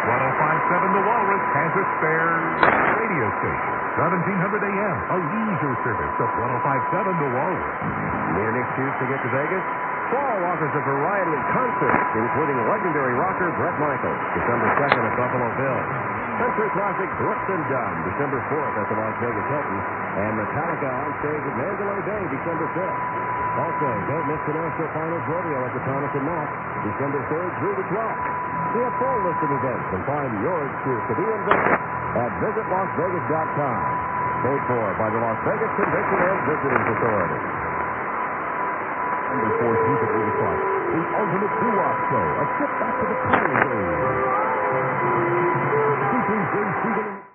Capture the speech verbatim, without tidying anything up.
five point seven The Walrus has a spare radio station. seventeen hundred A M, a leisure service of one oh five point seven The Walrus. Need an excuse to get to Vegas? Fall offers a variety of concerts, including legendary rocker Bret Michaels, December second at Buffalo Bill. Country classic Brooks and Dunn, December fourth at the Las Vegas Hilton. And Metallica on stage at Mandalay Bay, December fifth. Also, don't miss the National Finals Rodeo at the Thomas and Mack, December third through the twelfth. See a full list of events and find your excuse to be in Vegas at visit las vegas dot com. Paid for by the Las Vegas Convention and Visiting Authority. Number fourteenth at eight o'clock, the Ultimate Doo-Wop Show, a trip back to the Pioneer days. Featuring Dave Seagan.